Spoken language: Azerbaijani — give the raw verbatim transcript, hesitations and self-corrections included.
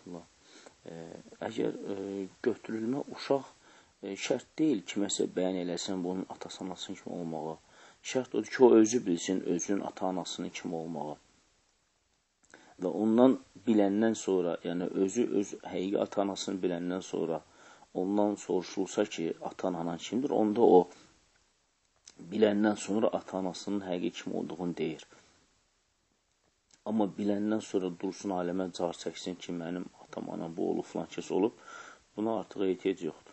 rəhmətullah. Əgər götürülmə uşaq şərt deyil, kiməsə bəyan eləsən bunun atası anasının kimi olmağa. Şərt odur ki, o özü bilsin özünün ata-anasının kimi olmağa. Və ondan biləndən sonra, yəni özü öz həqiqi ata-anasını biləndən sonra ondan soruşulsa ki, ata-anan kimdir, onda o biləndən sonra ata-anasının həqiqi kim olduğunu deyir. Amma biləndən sonra dursun aləmə car çəksin ki, mənim atam, anam bu olub, filan kəs olub, buna artıq ehtiyac yoxdur.